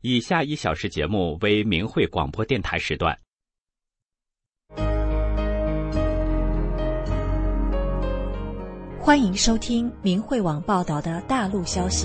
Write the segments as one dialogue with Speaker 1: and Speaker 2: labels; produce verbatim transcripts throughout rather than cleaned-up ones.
Speaker 1: 以下一小时节目为明慧广播电台时段。
Speaker 2: 欢迎收听明慧网报道的大陆消息。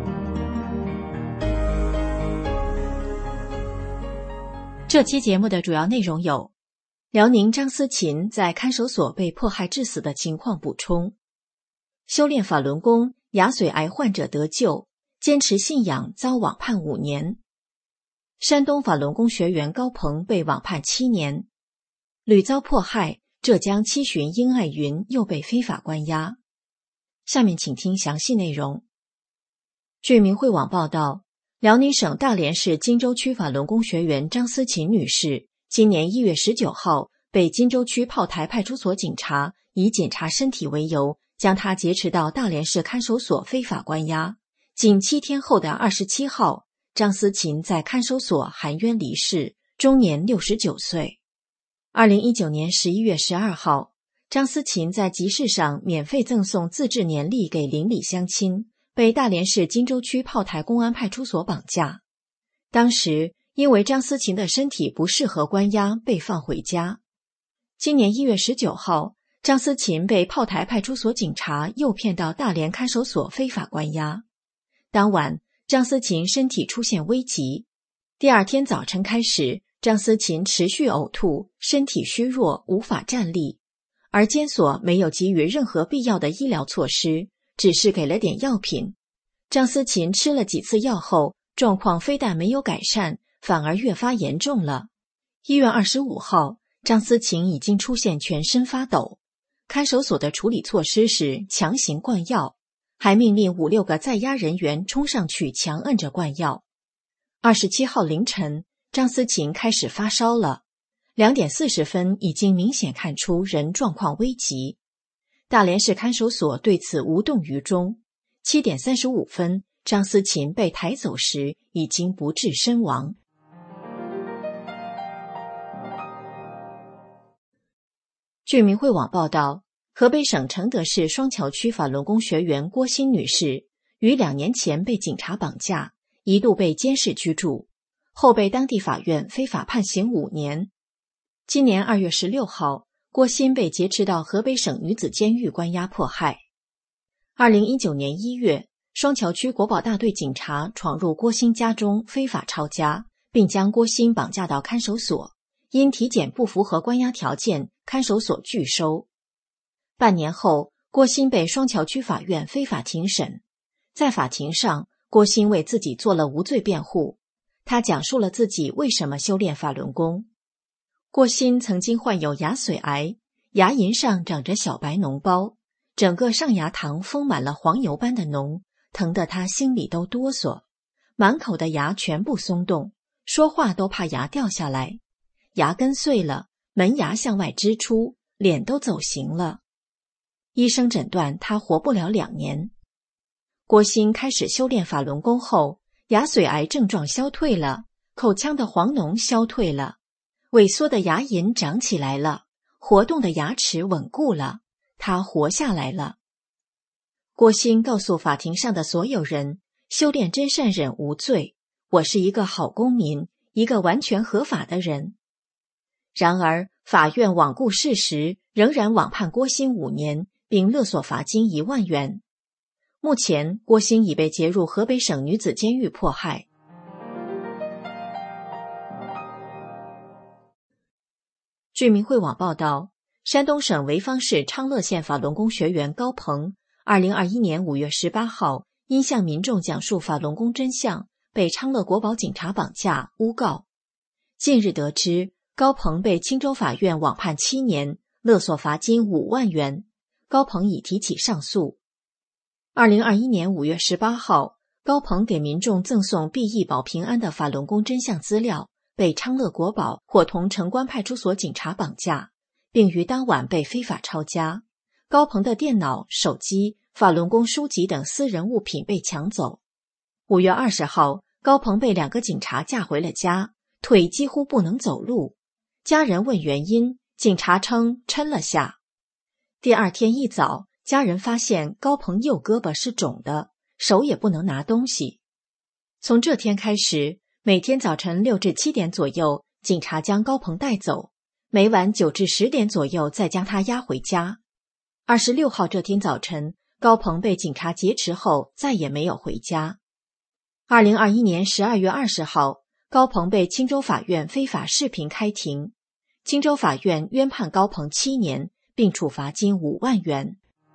Speaker 2: 这期节目的主要内容有：辽宁张思琴在看守所被迫害致死的情况补充；修炼法轮功，牙髓癌患者得救，坚持信仰遭网判五年；山东法轮功学员高鹏被网判七年；屡遭迫害，浙江七旬殷爱云又被非法关押。下面请听详细内容。据明慧网报道，辽宁省大连市金州区法轮功学员张思琴女士今年一月十九号被金州区炮台派出所警察以检查身体为由，将她劫持到大连市看守所非法关押。仅七天后的二十七号，张思琴在看守所含冤离世，终年六十九岁。二零一九年十一月十二号，张思琴在集市上免费赠送自制年历给邻里乡亲，被大连市金州区炮台公安派出所绑架。当时因为张思琴的身体不适合关押，被放回家。今年一月十九号，张思琴被炮台派出所警察诱骗到大连看守所非法关押。当晚，张思琴身体出现危急。第二天早晨开始，张思琴持续呕吐，身体虚弱，无法站立。而监所没有给予任何必要的医疗措施，只是给了点药品。张思琴吃了几次药后，状况非但没有改善，反而越发严重了。一月二十五号，张思琴已经出现全身发抖。看守所的处理措施是强行灌药，还命令五六个在押人员冲上去强摁着灌药。二十七号凌晨，张思琴开始发烧了。两点四十分已经明显看出人状况危急，大连市看守所对此无动于衷。七点三十五分，张思琴被抬走时已经不治身亡。据明慧网报道，河北省承德市双桥区法轮功学员郭鑫女士于两年前被警察绑架，一度被监视居住，后被当地法院非法判刑五年。今年二月十六号，郭鑫被劫持到河北省女子监狱关押迫害。二零一九年一月，双桥区国保大队警察闯入郭鑫家中非法抄家，并将郭鑫绑架到看守所，因体检不符合关押条件，看守所拒收。半年后，郭鑫被双桥区法院非法庭审。在法庭上，郭鑫为自己做了无罪辩护，他讲述了自己为什么修炼法轮功。郭鑫曾经患有牙髓癌，牙龈上长着小白脓包，整个上牙膛封满了黄油般的脓，疼得他心里都哆嗦，满口的牙全部松动，说话都怕牙掉下来，牙根碎了，门牙向外支出，脸都走形了。医生诊断他活不了两年。郭鑫开始修炼法轮功后，牙髓癌症状消退了，口腔的黄脓消退了，萎缩的牙龈长起来了，活动的牙齿稳固了，他活下来了。郭鑫告诉法庭上的所有人，修炼真善忍无罪，我是一个好公民，一个完全合法的人。然而，法院罔顾事实，仍然网判郭鑫五年，并勒索罚金一万元。目前，郭鑫已被劫入河北省女子监狱迫害。据明慧网报道，山东省潍坊市昌乐县法轮功学员高鹏，二零二一年五月十八号因向民众讲述法轮功真相，被昌乐国保警察绑架诬告。近日得知，高鹏被青州法院网判七年，勒索罚金五万元。高鹏已提起上诉。二零二一年五月十八号，高鹏给民众赠送必益保平安的法轮功真相资料，被昌乐国保伙同城关派出所警察绑架，并于当晚被非法抄家。高鹏的电脑、手机、法轮功书籍等私人物品被抢走。五月二十号，高鹏被两个警察架回了家，腿几乎不能走路。家人问原因，警察称抻了下。第二天一早，家人发现高鹏右胳膊是肿的，手也不能拿东西。从这天开始， 每天早晨六至七点左右，警察将高鹏带走，每晚九至十点左右再将他押回家。二十六号这天早晨，高鹏被警察劫持后再也没有回家。二零二一年十二月二十号，高鹏被青州法院非法视频开庭，青州法院冤判高鹏七年，并处罚金五万元。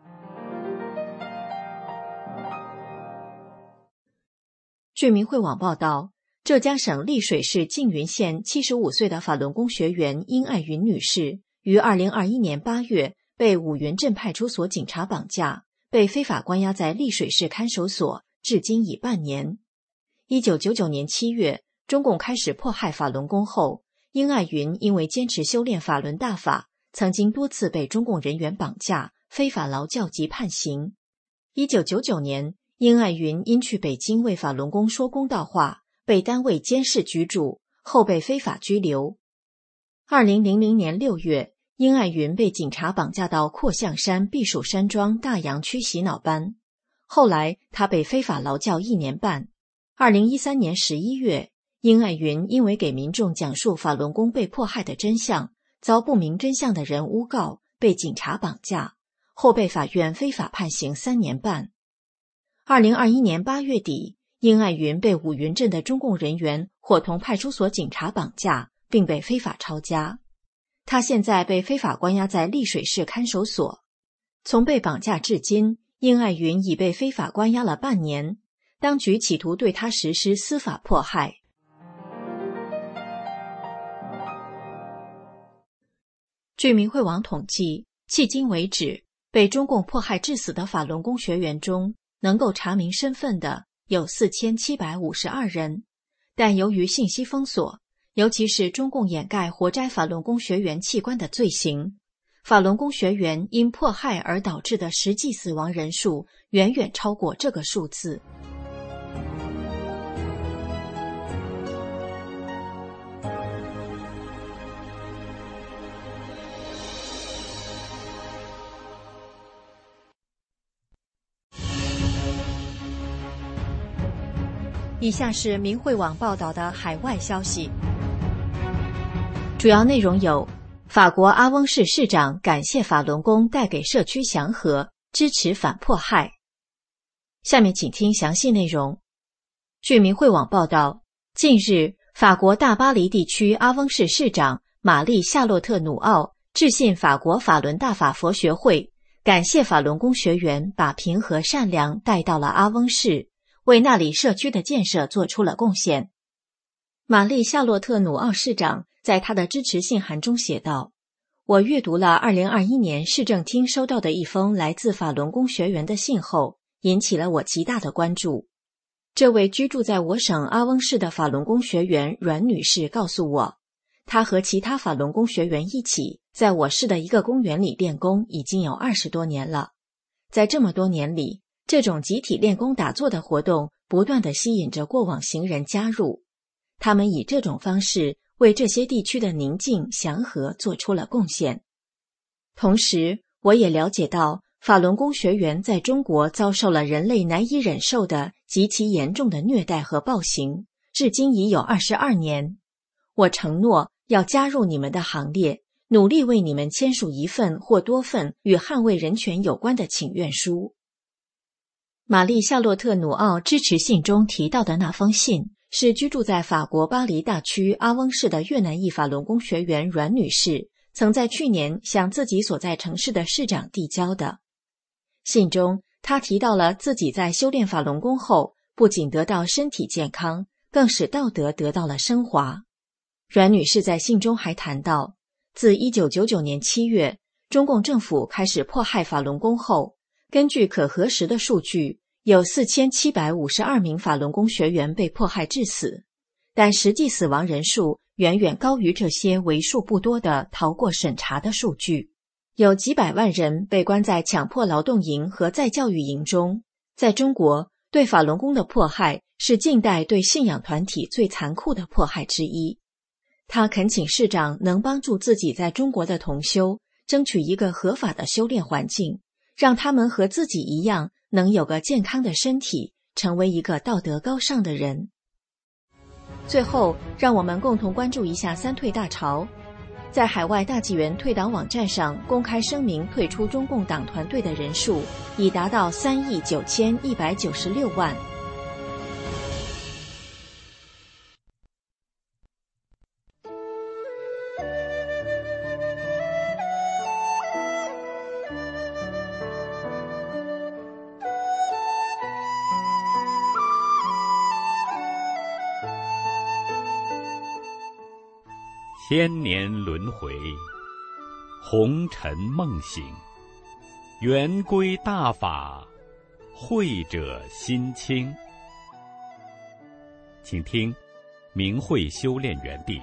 Speaker 2: 据明慧网报道，浙江省丽水市缙云县七十五岁的法轮功学员殷爱云女士，于二零二一年八月被五云镇派出所警察绑架，被非法关押在丽水市看守所，至今已半年。一九九九年七月，中共开始迫害法轮功后，殷爱云因为坚持修炼法轮大法，曾经多次被中共人员绑架、非法劳教及判刑。一九九九年，殷爱云因去北京为法轮功说公道话，被单位监视居住，后被非法拘留。二零零零年六月，殷爱云被警察绑架到阔象山避暑山庄大洋区洗脑班，后来她被非法劳教一年半。二零一三年十一月，殷爱云因为给民众讲述法轮功被迫害的真相，遭不明真相的人诬告，被警察绑架，后被法院非法判刑三年半。二零二一年八月底，殷爱云被五云镇的中共人员伙同派出所警察绑架，并被非法抄家。他现在被非法关押在丽水市看守所。从被绑架至今，殷爱云已被非法关押了半年，当局企图对他实施司法迫害。据明慧网统计，迄今为止，被中共迫害致死的法轮功学员中，能够查明身份的有四千七百五十二人，但由于信息封锁，尤其是中共掩盖活摘法轮功学员器官的罪行，法轮功学员因迫害而导致的实际死亡人数远远超过这个数字。以下是明慧网报道的海外消息，主要内容有：法国阿翁市市长感谢法轮功带给社区祥和，支持反迫害。下面请听详细内容。据明慧网报道，近日，法国大巴黎地区阿翁市市长玛丽夏洛特努奥致信法国法轮大法佛学会，感谢法轮功学员把平和善良带到了阿翁市，为那里社区的建设做出了贡献。玛丽夏洛特努奥市长在他的支持信函中写道：我阅读了二零二一年市政厅收到的一封来自法轮功学员的信后，引起了我极大的关注。这位居住在我省阿翁市的法轮功学员阮女士告诉我，她和其他法轮功学员一起在我市的一个公园里练功已经有二十多年了。在这么多年里，这种集体练功打坐的活动不断地吸引着过往行人加入，他们以这种方式为这些地区的宁静祥和做出了贡献。同时，我也了解到法轮功学员在中国遭受了人类难以忍受的极其严重的虐待和暴行，至今已有二十二年。我承诺要加入你们的行列，努力为你们签署一份或多份与捍卫人权有关的请愿书。玛丽夏洛特努奥支持信中提到的那封信，是居住在法国巴黎大区阿翁市的越南裔法轮功学员阮女士曾在去年向自己所在城市的市长递交的。信中，她提到了自己在修炼法轮功后，不仅得到身体健康，更使道德得到了升华。阮女士在信中还谈到，自一九九九年七月，中共政府开始迫害法轮功后，根据可核实的数据，有四千七百五十二名法轮功学员被迫害致死，但实际死亡人数远远高于这些为数不多的逃过审查的数据。有几百万人被关在强迫劳动营和再教育营中。在中国，对法轮功的迫害是近代对信仰团体最残酷的迫害之一。他恳请市长能帮助自己在中国的同修，争取一个合法的修炼环境，让他们和自己一样能有个健康的身体，成为一个道德高尚的人。 最后，让我们共同关注一下三退大潮。在海外大纪元退党网站上公开声明退出中共党团队的人数已达到三亿九千一百九十六万。
Speaker 1: 千年轮回，红尘梦醒，圆规大法，慧者心清。请听明慧修炼园地。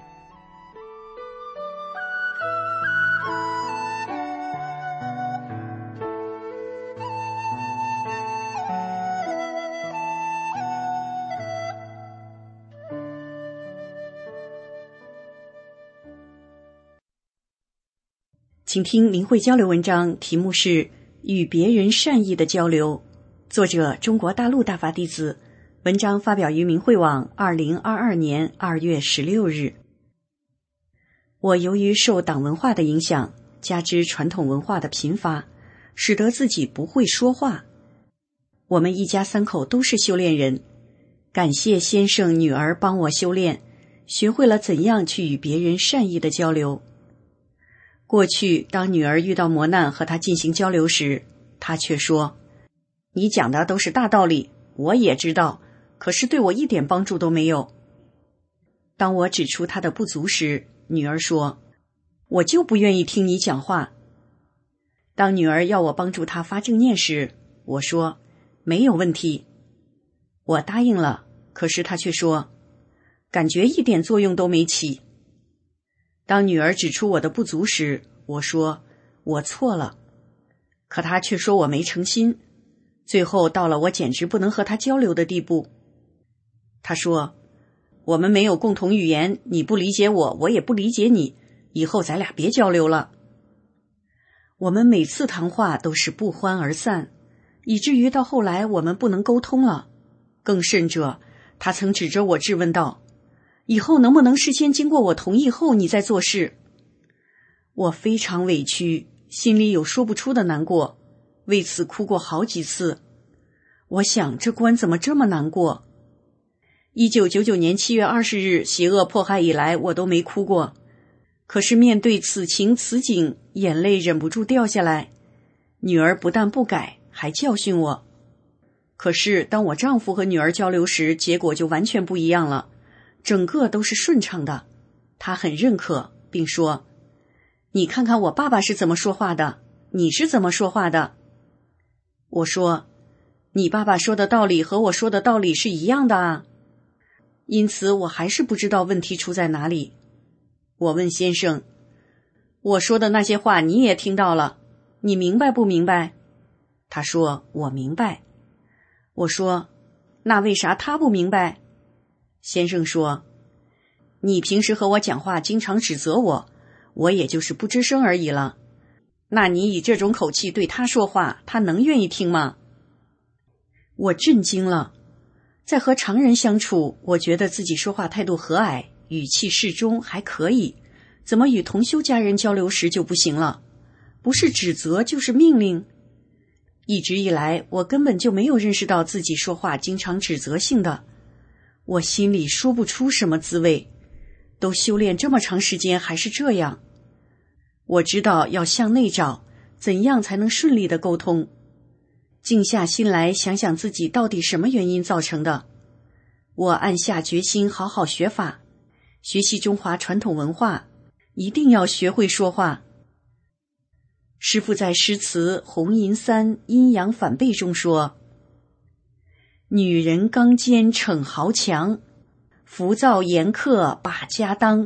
Speaker 3: 请听明慧交流文章，题目是与别人善意的交流，作者中国大陆大法弟子，文章发表于明慧网二零二二年二月十六日。我由于受党文化的影响，加之传统文化的贫乏，使得自己不会说话。我们一家三口都是修炼人，感谢先生女儿帮我修炼，学会了怎样去与别人善意的交流。过去当女儿遇到磨难和她进行交流时，她却说，你讲的都是大道理，我也知道，可是对我一点帮助都没有。当我指出她的不足时，女儿说，我就不愿意听你讲话。当女儿要我帮助她发正念时，我说，没有问题。我答应了，可是她却说，感觉一点作用都没起。当女儿指出我的不足时，我说我错了，可她却说我没诚心，最后到了我简直不能和她交流的地步。她说，我们没有共同语言，你不理解我，我也不理解你，以后咱俩别交流了。我们每次谈话都是不欢而散，以至于到后来我们不能沟通了。更甚者，她曾指着我质问道，以后能不能事先经过我同意后你再做事？我非常委屈，心里有说不出的难过，为此哭过好几次。我想这关怎么这么难过？一九九九年七月二十日邪恶迫害以来，我都没哭过，可是面对此情此景，眼泪忍不住掉下来。女儿不但不改，还教训我。可是当我丈夫和女儿交流时，结果就完全不一样了，整个都是顺畅的。他很认可，并说，你看看我爸爸是怎么说话的，你是怎么说话的？我说，你爸爸说的道理和我说的道理是一样的啊。因此我还是不知道问题出在哪里。我问先生，我说的那些话你也听到了，你明白不明白？他说，我明白。我说，那为啥他不明白？先生说，你平时和我讲话经常指责我，我也就是不吱声而已了。那你以这种口气对他说话，他能愿意听吗？我震惊了。在和常人相处，我觉得自己说话态度和蔼，语气适中，还可以，怎么与同修家人交流时就不行了？不是指责就是命令。一直以来，我根本就没有认识到自己说话经常指责性的，我心里说不出什么滋味，都修炼这么长时间还是这样。我知道要向内找，怎样才能顺利的沟通。静下心来想想自己到底什么原因造成的。我暗下决心好好学法，学习中华传统文化，一定要学会说话。师父在诗词《红银三阴阳反背》中说，女人刚坚逞豪强，浮躁严苛把家当。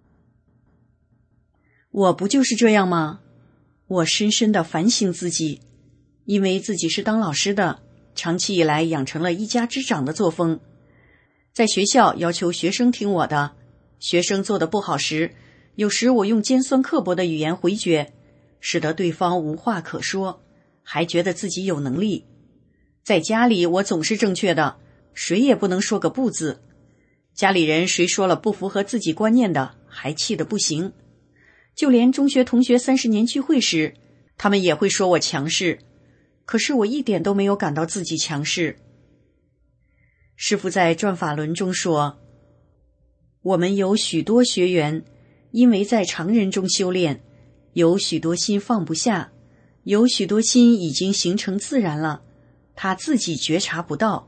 Speaker 3: 我不就是这样吗？我深深地反省自己，因为自己是当老师的，长期以来养成了一家之长的作风。在学校要求学生听我的，学生做得不好时，有时我用尖酸刻薄的语言回绝，使得对方无话可说，还觉得自己有能力。在家里我总是正确的，谁也不能说个不字。 家里人谁说了不符合自己观念的，还气得不行。就连中学同学三十年聚会时，他们也会说我强势，可是我一点都没有感到自己强势。师父在转法轮中说，我们有许多学员因为在常人中修炼，有许多心放不下，有许多心已经形成自然了，他自己觉察不到。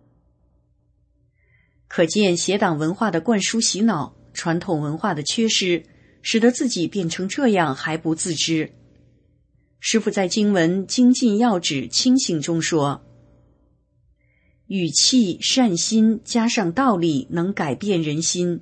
Speaker 3: 可见邪党文化的灌输洗脑，传统文化的缺失，使得自己变成这样还不自知。师父在经文精进要旨清醒中说，语气善心加上道理能改变人心。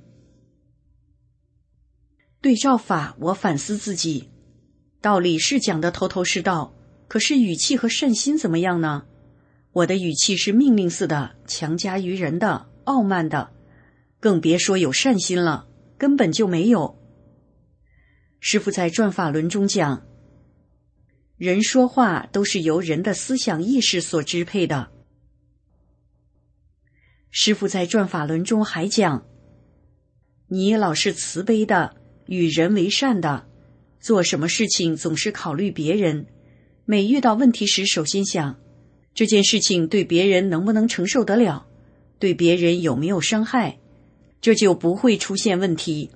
Speaker 3: 对照法，我反思自己，道理是讲得头头是道，可是语气和善心怎么样呢？我的语气是命令似的，强加于人的，傲慢的，更别说有善心了，根本就没有。师父在转法轮中讲，人说话都是由人的思想意识所支配的。师父在转法轮中还讲，你老是慈悲的，与人为善的，做什么事情总是考虑别人，每遇到问题时首先想，这件事情对别人能不能承受得了，对别人有没有伤害，这就不会出现问题。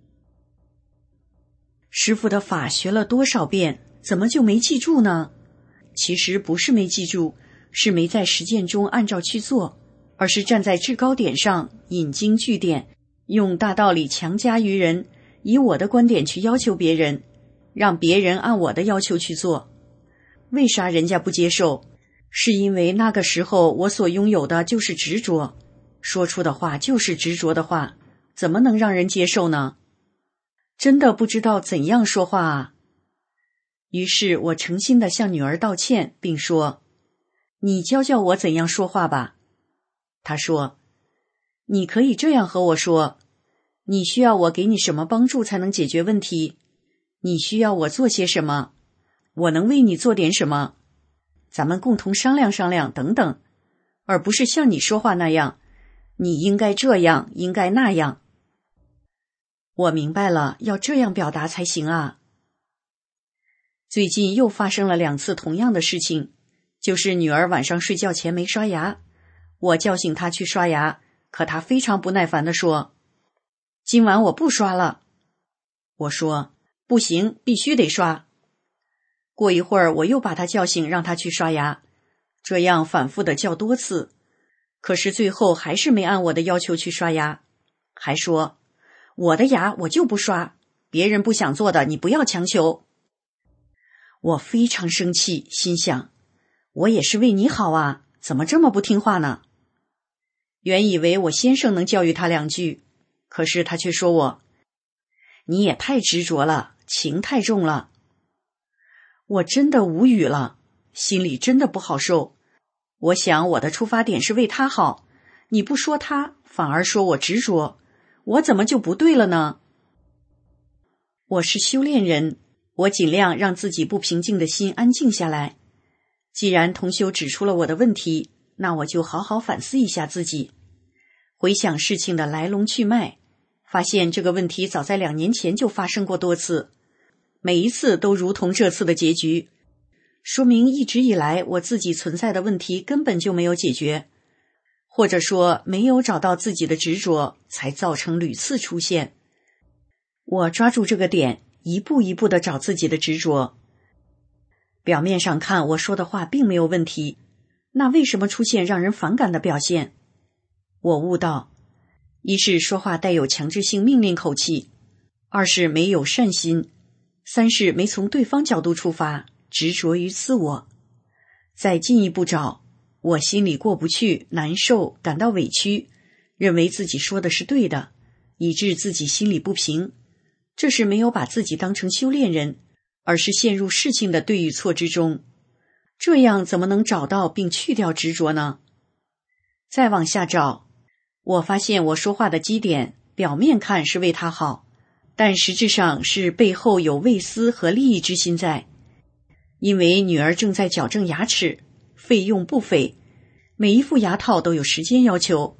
Speaker 3: 师父的法学了多少遍，怎么就没记住呢？其实不是没记住，是没在实践中按照去做，而是站在制高点上引经据典，用大道理强加于人，以我的观点去要求别人，让别人按我的要求去做。为啥人家不接受？是因为那个时候我所拥有的就是执着，说出的话就是执着的话，怎么能让人接受呢？真的不知道怎样说话啊！于是我诚心地向女儿道歉，并说，你教教我怎样说话吧。她说，你可以这样和我说，你需要我给你什么帮助才能解决问题？你需要我做些什么？我能为你做点什么？咱们共同商量商量等等，而不是像你说话那样，你应该这样，应该那样。我明白了，要这样表达才行啊。最近又发生了两次同样的事情，就是女儿晚上睡觉前没刷牙，我叫醒她去刷牙，可她非常不耐烦地说，今晚我不刷了。我说，不行，必须得刷。过一会儿我又把她叫醒，让她去刷牙，这样反复地叫多次，可是最后还是没按我的要求去刷牙，还说，我的牙我就不刷，别人不想做的你不要强求。我非常生气，心想，我也是为你好啊，怎么这么不听话呢？原以为我先生能教育他两句，可是他却说我，你也太执着了，情太重了。我真的无语了，心里真的不好受。我想我的出发点是为他好，你不说他，反而说我执着，我怎么就不对了呢？我是修炼人，我尽量让自己不平静的心安静下来。既然同修指出了我的问题，那我就好好反思一下自己，回想事情的来龙去脉，发现这个问题早在两年前就发生过多次，每一次都如同这次的结局，说明一直以来我自己存在的问题根本就没有解决，或者说没有找到自己的执着，才造成屡次出现。我抓住这个点，一步一步地找自己的执着。表面上看我说的话并没有问题，那为什么出现让人反感的表现？我悟到，一是说话带有强制性命令口气，二是没有善心，三是没从对方角度出发，执着于自我。再进一步找，我心里过不去，难受，感到委屈，认为自己说的是对的，以致自己心里不平。这是没有把自己当成修炼人，而是陷入事情的对与错之中。这样怎么能找到并去掉执着呢？再往下找，我发现我说话的基点，表面看是为他好，但实质上是背后有为私和利益之心在。因为女儿正在矫正牙齿，费用不菲，每一副牙套都有时间要求，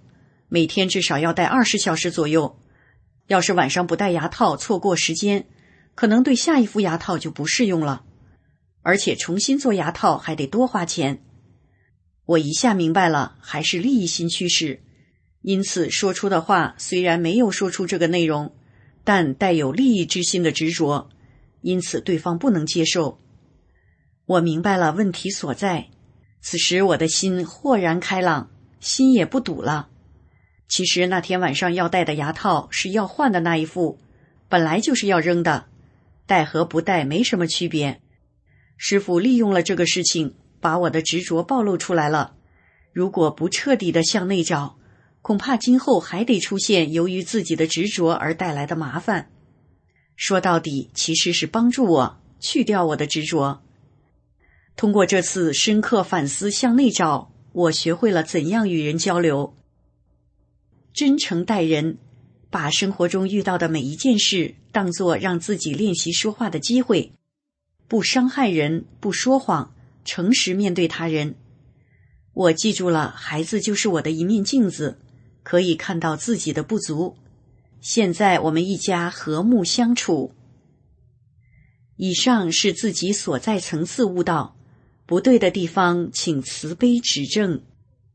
Speaker 3: 每天至少要戴二十小时左右。要是晚上不戴牙套，错过时间，可能对下一副牙套就不适用了，而且重新做牙套还得多花钱。我一下明白了，还是利益心驱使，因此说出的话虽然没有说出这个内容，但带有利益之心的执着，因此对方不能接受。我明白了问题所在，此时我的心豁然开朗，心也不堵了。其实那天晚上要戴的牙套是要换的那一副，本来就是要扔的，戴和不戴没什么区别。师父利用了这个事情，把我的执着暴露出来了。如果不彻底的向内找，恐怕今后还得出现由于自己的执着而带来的麻烦。说到底，其实是帮助我去掉我的执着。通过这次深刻反思向内找，我学会了怎样与人交流。真诚待人，把生活中遇到的每一件事当作让自己练习说话的机会，不伤害人，不说谎，诚实面对他人。我记住了，孩子就是我的一面镜子，可以看到自己的不足。现在我们一家和睦相处。以上是自己所在层次悟道，不对的地方请慈悲指正。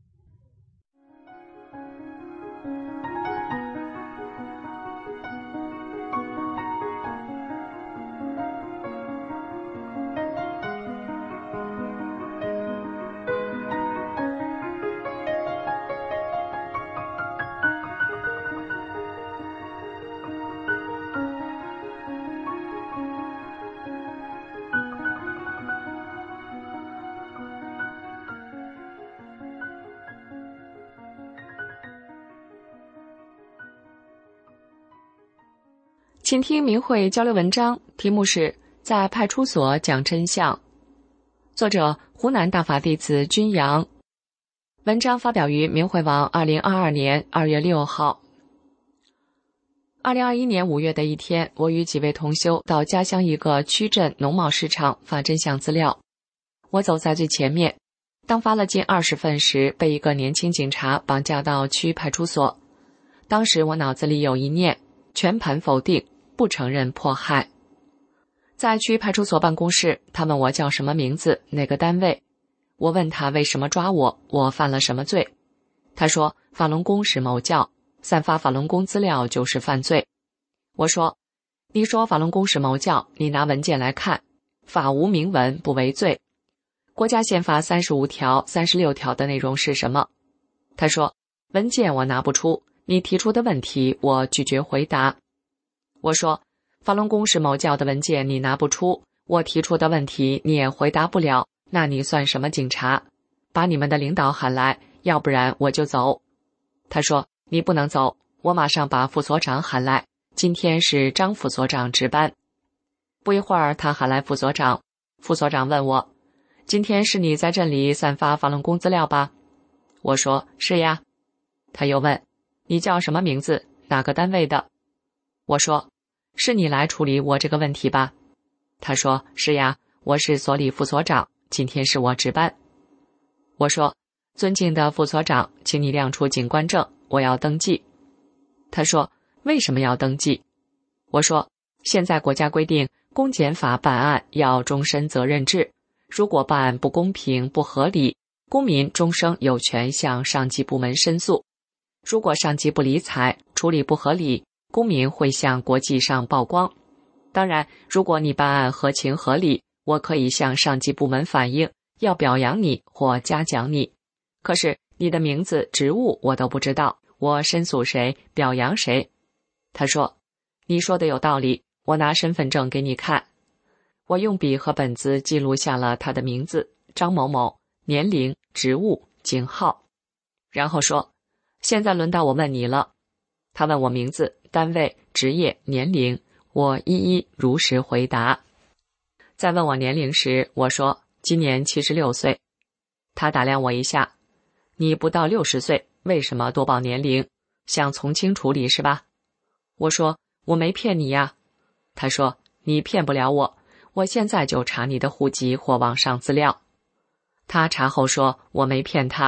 Speaker 4: 请听明慧交流文章，题目是在派出所讲真相，作者湖南大法弟子君阳。文章发表于明慧网二零二二年二月六号。二零二一年五月的一天，我与几位同修到家乡一个区镇农贸市场发真相资料。我走在最前面，当发了近二十份时，被一个年轻警察绑架到区派出所。当时我脑子里有一念，全盘否定，不承认迫害。在区派出所办公室，他问我叫什么名字，哪个单位。我问他为什么抓我，我犯了什么罪。他说法轮功是某教，散发法轮功资料就是犯罪。我说你说法轮功是某教，你拿文件来看，法无明文不为罪。国家宪法三十五条、三十六条的内容是什么？他说文件我拿不出，你提出的问题我拒绝回答。我说法轮功是某教的文件你拿不出，我提出的问题你也回答不了，那你算什么警察？把你们的领导喊来，要不然我就走。他说你不能走，我马上把副所长喊来，今天是张副所长值班。不一会儿他喊来副所长，副所长问我，今天是你在镇里散发法轮功资料吧？我说是呀。他又问你叫什么名字，哪个单位的？我说是你来处理我这个问题吧？他说是呀，我是所里副所长，今天是我值班。我说尊敬的副所长，请你亮出警官证，我要登记。他说为什么要登记？我说现在国家规定公检法办案要终身责任制，如果办案不公平不合理，公民终生有权向上级部门申诉，如果上级不理睬，处理不合理，公民会向国际上曝光。当然如果你办案合情合理，我可以向上级部门反映，要表扬你或嘉奖你。可是你的名字职务我都不知道，我申诉谁表扬谁？他说你说的有道理，我拿身份证给你看。我用笔和本子记录下了他的名字张某某，年龄、职务、警号，然后说现在轮到我问你了。他问我名字、单位、职业、年龄，我一一如实回答。在问我年龄时，我说今年七十六岁。他打量我一下，你不到六十岁，为什么多报年龄？想从轻处理是吧？我说我没骗你呀。他说你骗不了我，我现在就查你的户籍或网上资料。他查后说我没骗他，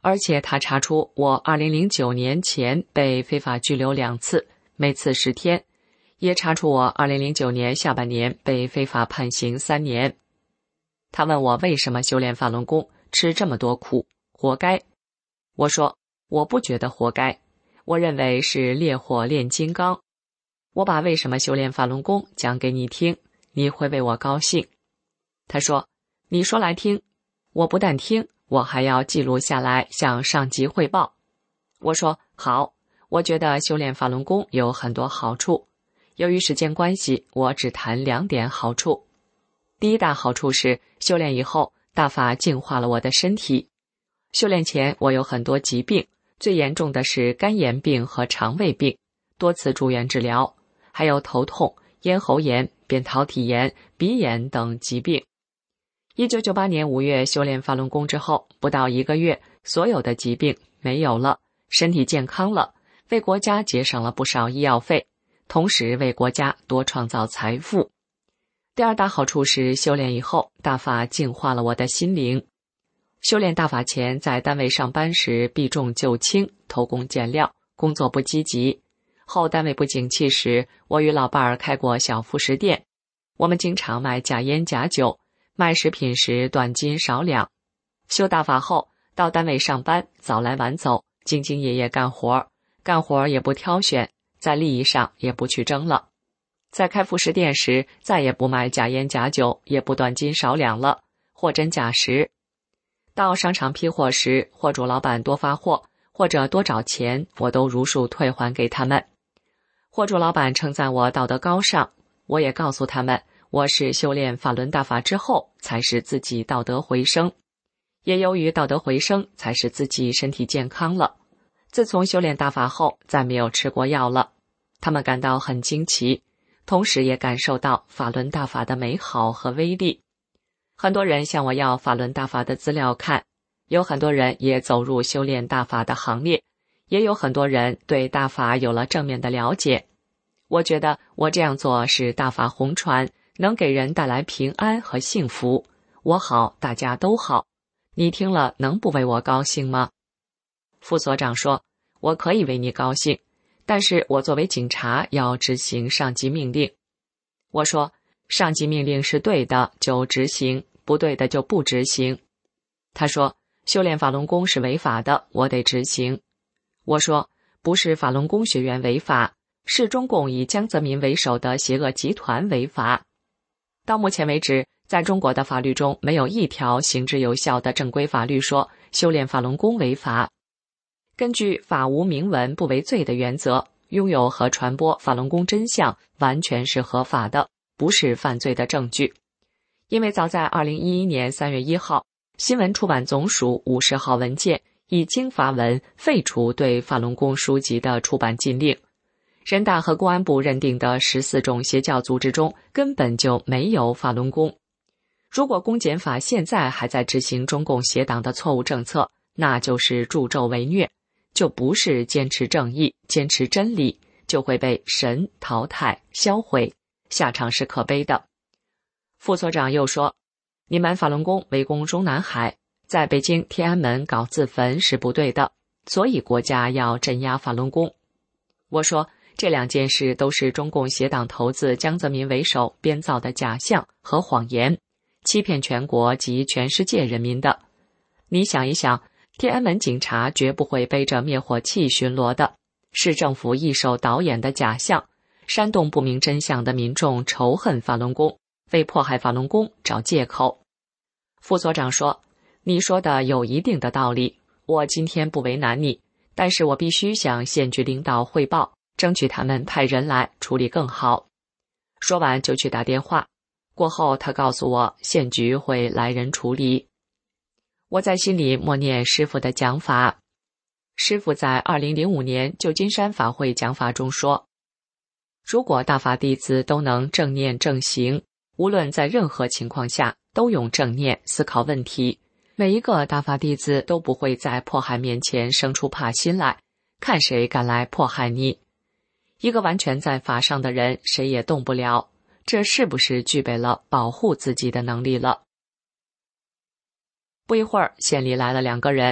Speaker 4: 而且他查出我二零零九年前被非法拘留两次，每次十天，也查出我二零零九年下半年被非法判刑三年。他问我为什么修炼法轮功，吃这么多苦，活该。我说，我不觉得活该，我认为是烈火炼金刚。我把为什么修炼法轮功讲给你听，你会为我高兴。他说，你说来听。我不但听，我还要记录下来向上级汇报。我说，好，我觉得修炼法轮功有很多好处。由于时间关系，我只谈两点好处。第一大好处是，修炼以后，大法净化了我的身体。修炼前，我有很多疾病，最严重的是肝炎病和肠胃病，多次住院治疗，还有头痛、咽喉炎、扁桃体炎、鼻炎等疾病。一九九八年五月修炼法轮功之后，不到一个月，所有的疾病没有了，身体健康了，为国家节省了不少医药费，同时为国家多创造财富。第二大好处是，修炼以后，大法净化了我的心灵。修炼大法前，在单位上班时避重就轻，偷工减料，工作不积极。后单位不景气时，我与老伴儿开过小副食店，我们经常卖假烟假酒，卖食品时短斤少两。修大法后，到单位上班，早来晚走，兢兢业业干活，干活也不挑选，在利益上也不去争了。在开副食店时，再也不卖假烟假酒，也不短斤少两了，货真价实。到商场批货时，货主老板多发货或者多找钱，我都如数退还给他们。货主老板称赞我道德高尚，我也告诉他们，我是修炼法轮大法之后，才使自己道德回升，也由于道德回升，才使自己身体健康了。自从修炼大法后，再没有吃过药了。他们感到很惊奇，同时也感受到法轮大法的美好和威力。很多人向我要法轮大法的资料看，有很多人也走入修炼大法的行列，也有很多人对大法有了正面的了解。我觉得我这样做是大法弘传，能给人带来平安和幸福。我好，大家都好。你听了能不为我高兴吗？副所长说，我可以为你高兴，但是我作为警察要执行上级命令。我说，上级命令是对的就执行，不对的就不执行。他说，修炼法轮功是违法的，我得执行。我说，不是法轮功学院违法，是中共以江泽民为首的邪恶集团违法。到目前为止，在中国的法律中没有一条行之有效的正规法律说修炼法轮功违法。根据法无明文不为罪的原则，拥有和传播法轮功真相完全是合法的，不是犯罪的证据。因为早在二零一一年三月一号，新闻出版总署五十号文件已经发文废除对法轮功书籍的出版禁令。人大和公安部认定的十四种邪教组织中根本就没有法轮功。如果公检法现在还在执行中共邪党的错误政策，那就是助纣为虐，就不是坚持正义、坚持真理，就会被神淘汰、销毁，下场是可悲的。副所长又说，你们法轮功围攻中南海，在北京天安门搞自焚是不对的，所以国家要镇压法轮功。我说，这两件事都是中共邪党头子江泽民为首编造的假象和谎言，欺骗全国及全世界人民的。你想一想，天安门警察绝不会背着灭火器巡逻的，是政府一手导演的假象，煽动不明真相的民众仇恨法轮功，为迫害法轮功找借口。副所长说，你说的有一定的道理，我今天不为难你，但是我必须向县局领导汇报，争取他们派人来处理更好。说完就去打电话，过后他告诉我县局会来人处理。我在心里默念师父的讲法。师父在二零零五年旧金山法会讲法中说，如果大法弟子都能正念正行，无论在任何情况下都用正念思考问题，每一个大法弟子都不会在迫害面前生出怕心来，看谁敢来迫害你。一个完全在法上的人，谁也动不了，这是不是具备了保护自己的能力了？不一会儿，县里来了两个人，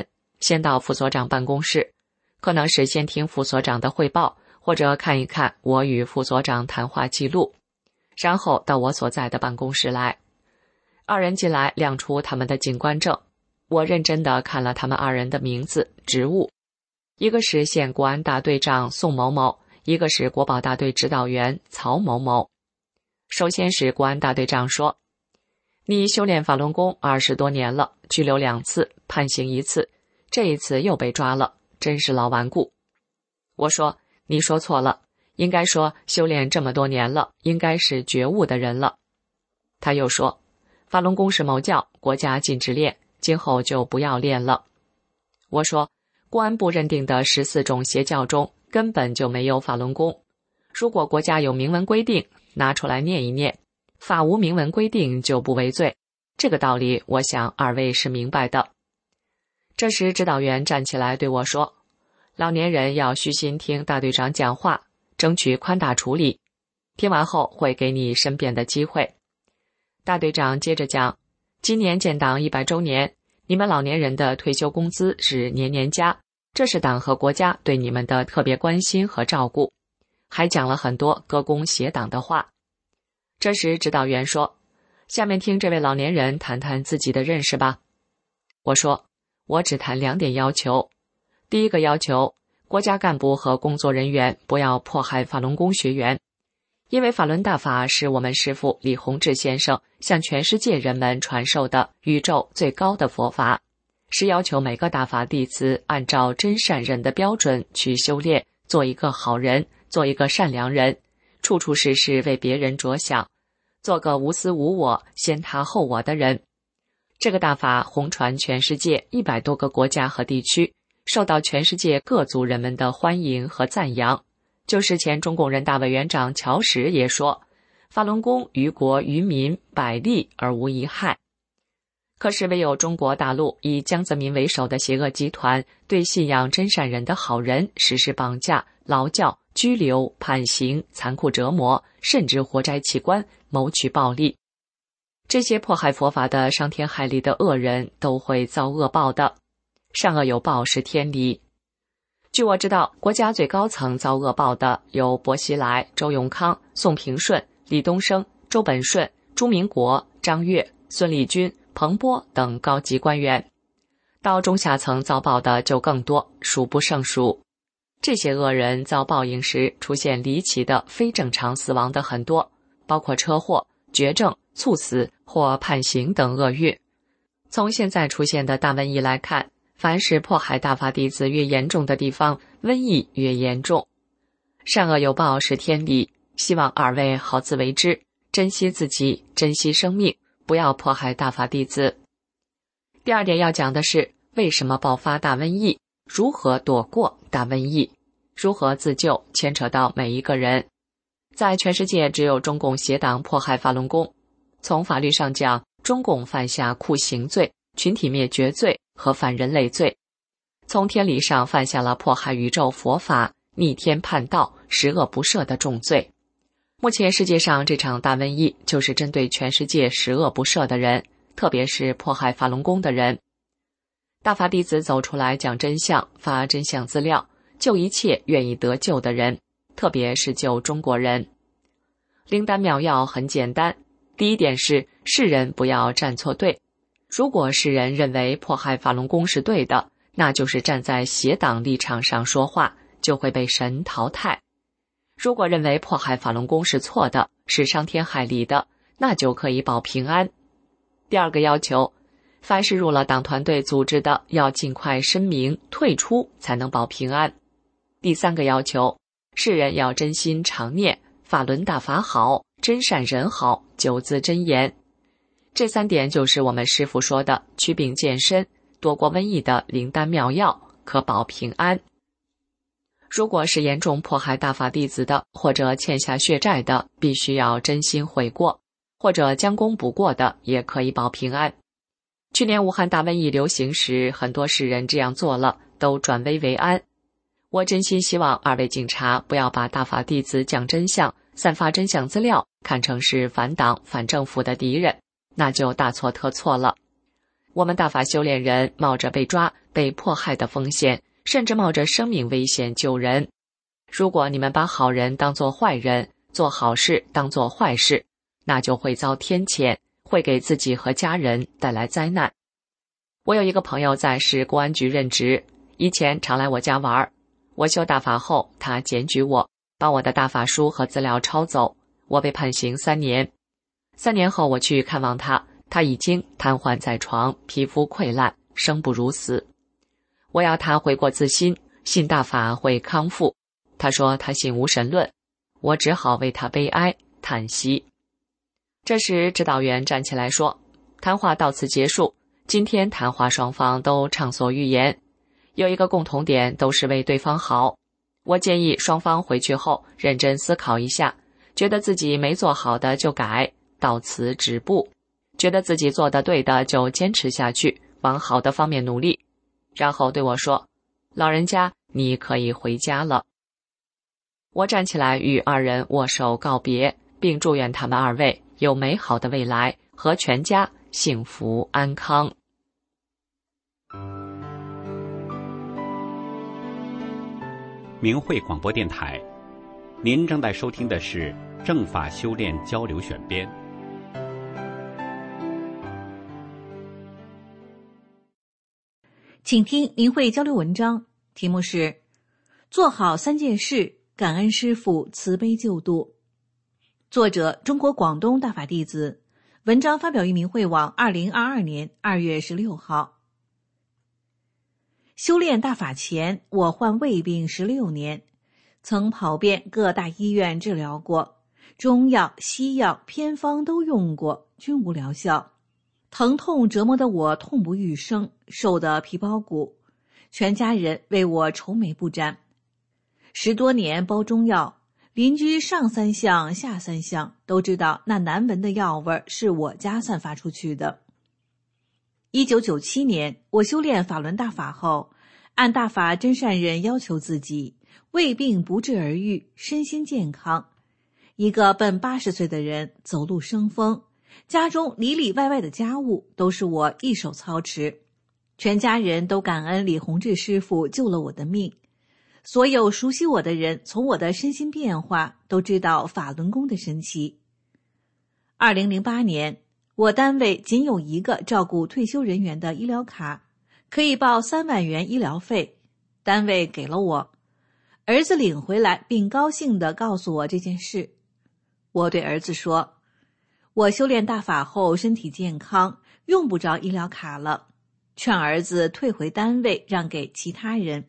Speaker 4: 先到副所长办公室，可能是先听副所长的汇报，或者看一看我与副所长谈话记录，然后到我所在的办公室来。二人进来亮出他们的警官证，我认真地看了他们二人的名字、职务，一个是县国安大队长宋某某，一个是国保大队指导员曹某某。首先是国安大队长说，你修炼法轮功二十多年了，拘留两次，判刑一次，这一次又被抓了，真是老顽固。我说，你说错了，应该说修炼这么多年了，应该是觉悟的人了。他又说，法轮功是某教，国家禁止练，今后就不要练了。我说，公安部认定的十四种邪教中根本就没有法轮功，如果国家有明文规定，拿出来念一念，法无明文规定就不为罪，这个道理我想二位是明白的。这时指导员站起来对我说，老年人要虚心听大队长讲话，争取宽大处理，听完后会给你申辩的机会。大队长接着讲，今年建党一百周年，你们老年人的退休工资是年年加，这是党和国家对你们的特别关心和照顾，还讲了很多歌功协党的话。这时指导员说，下面听这位老年人谈谈自己的认识吧。我说，我只谈两点要求。第一个要求，国家干部和工作人员不要迫害法轮功学员，因为法轮大法是我们师父李洪志先生向全世界人们传授的宇宙最高的佛法，是要求每个大法弟子按照真善忍的标准去修炼，做一个好人，做一个善良人，处处事事为别人着想，做个无私无我、先他后我的人。这个大法红传全世界一百多个国家和地区，受到全世界各族人们的欢迎和赞扬。就是前中共人大委员长乔石也说，法轮功于国于民百利而无一害。可是唯有中国大陆以江泽民为首的邪恶集团，对信仰真善人的好人实施绑架、劳教、拘留、判刑、残酷折磨，甚至活摘器官，谋取暴利。这些迫害佛法的伤天害理的恶人都会遭恶报的，善恶有报是天理。据我知道，国家最高层遭恶报的有薄熙来、周永康、宋平顺、李东升、周本顺、朱明国、张悦、孙立军、彭波等高级官员，到中下层遭报的就更多，数不胜数。这些恶人遭报应时出现离奇的非正常死亡的很多，包括车祸、绝症、猝死或判刑等厄运。从现在出现的大瘟疫来看，凡是迫害大法弟子越严重的地方，瘟疫越严重。善恶有报是天理，希望二位好自为之，珍惜自己，珍惜生命，不要迫害大法弟子。第二点要讲的是，为什么爆发大瘟疫，如何躲过大瘟疫，如何自救，牵扯到每一个人。在全世界只有中共邪党迫害法轮功，从法律上讲，中共犯下酷刑罪、群体灭绝罪和反人类罪；从天理上犯下了迫害宇宙佛法、逆天叛道、十恶不赦的重罪。目前世界上这场大瘟疫就是针对全世界十恶不赦的人，特别是迫害法轮功的人。大法弟子走出来讲真相，发真相资料，救一切愿意得救的人，特别是救中国人。灵丹妙药很简单，第一点是世人不要站错队。如果世人认为迫害法轮功是对的，那就是站在邪党立场上说话，就会被神淘汰。如果认为迫害法轮功是错的，是伤天害理的，那就可以保平安。第二个要求，凡是入了党团队组织的，要尽快声明退出，才能保平安。第三个要求，世人要真心常念法轮大法好，真善人好九字真言。这三点就是我们师父说的祛病健身、躲过瘟疫的灵丹妙药，可保平安。如果是严重迫害大法弟子的，或者欠下血债的，必须要真心悔过，或者将功补过的，也可以保平安。去年武汉大瘟疫流行时，很多世人这样做了，都转危为安。我真心希望二位警察不要把大法弟子讲真相、散发真相资料看成是反党反政府的敌人，那就大错特错了。 我们大法修炼人冒着被抓、被迫害的风险，甚至冒着生命危险救人。如果你们把好人当作坏人，做好事当作坏事，那就会遭天谴，会给自己和家人带来灾难。我有一个朋友在市公安局任职，以前常来我家玩。我修大法后，他检举我，把我的大法书和资料抄走，我被判刑三年。三年后我去看望他，他已经瘫痪在床，皮肤溃烂，生不如死。我要他悔过自新，信大法会康复。他说他信无神论，我只好为他悲哀叹息。这时指导员站起来说，谈话到此结束，今天谈话双方都畅所欲言，有一个共同点，都是为对方好。我建议双方回去后认真思考一下，觉得自己没做好的就改，到此止步，觉得自己做的对的就坚持下去，往好的方面努力。然后对我说，老人家，你可以回家了。我站起来与二人握手告别，并祝愿他们二位有美好的未来和全家幸福安康。
Speaker 1: 明慧广播电台，您正在收听的是正法修炼交流选编。
Speaker 2: 请听明慧交流文章，题目是做好三件事，感恩师父慈悲救度。作者中国广东大法弟子，文章发表于明慧网二零二二年二月十六号。修炼大法前，我患胃病十六年，曾跑遍各大医院治疗过，中药、西药、偏方都用过，均无疗效。疼痛折磨得我痛不欲生，瘦得皮包骨，全家人为我愁眉不展。十多年包中药，邻居上三巷下三巷都知道那难闻的药味是我家散发出去的。一九九七年，我修炼法轮大法后，按大法真善人要求自己，胃病不治而愈，身心健康。一个奔八十岁的人，走路生风，家中里里外外的家务都是我一手操持，全家人都感恩李洪志师父救了我的命。所有熟悉我的人，从我的身心变化都知道法轮功的神奇。二零零八年，我单位仅有一个照顾退休人员的医疗卡，可以报三万元医疗费，单位给了我。儿子领回来并高兴地告诉我这件事。我对儿子说，我修炼大法后身体健康，用不着医疗卡了，劝儿子退回单位，让给其他人。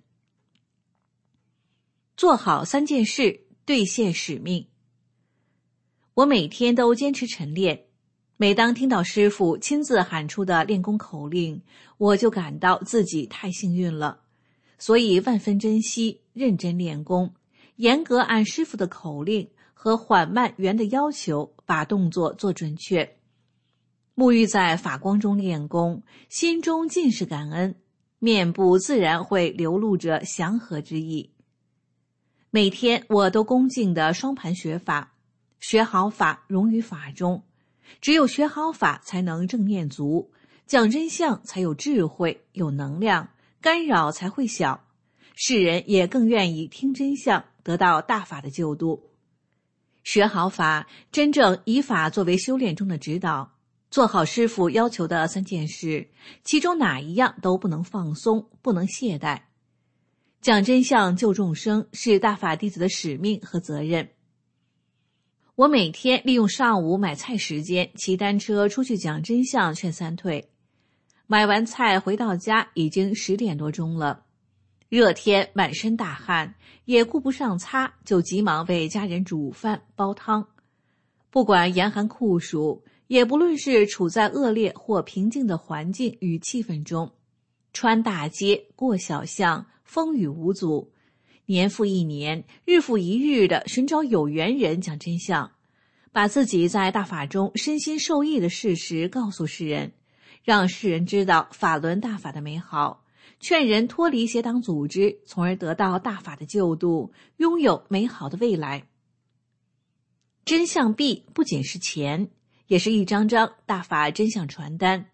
Speaker 2: 做好三件事，兑现使命。我每天都坚持晨练，每当听到师父亲自喊出的练功口令，我就感到自己太幸运了，所以万分珍惜，认真练功，严格按师父的口令和缓慢圆的要求，把动作做准确。沐浴在法光中练功，心中尽是感恩，面部自然会流露着祥和之意。每天我都恭敬地双盘学法，学好法融于法中，只有学好法才能正念足，讲真相才有智慧有能量，干扰才会小，世人也更愿意听真相，得到大法的救度。学好法，真正以法作为修炼中的指导，做好师父要求的三件事，其中哪一样都不能放松，不能懈怠。讲真相救众生是大法弟子的使命和责任。我每天利用上午买菜时间，骑单车出去讲真相劝三退。买完菜回到家已经十点多钟了，热天满身大汗，也顾不上擦，就急忙为家人煮饭煲汤。不管严寒酷暑，也不论是处在恶劣或平静的环境与气氛中，穿大街过小巷，风雨无阻，年复一年，日复一日地寻找有缘人讲真相，把自己在大法中身心受益的事实告诉世人，让世人知道法轮大法的美好，劝人脱离邪党组织，从而得到大法的救度，拥有美好的未来。真相币不仅是钱，也是一张张大法真相传单，